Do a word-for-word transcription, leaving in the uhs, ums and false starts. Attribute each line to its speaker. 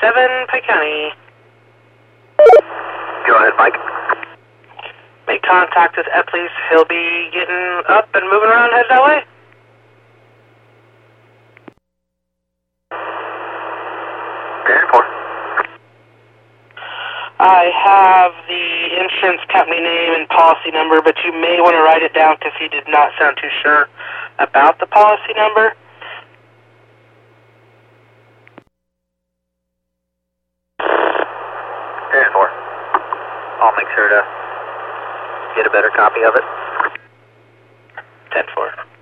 Speaker 1: seven, Pike County.
Speaker 2: Go ahead, Mike.
Speaker 1: Make contact with Epley's. He'll be getting up and moving around, head that way.
Speaker 2: ten four.
Speaker 1: I have the insurance company name and policy number, but you may want to write it down because he did not sound too sure about the policy number.
Speaker 2: ten four. I'll make sure to get a better copy of it.
Speaker 1: ten four.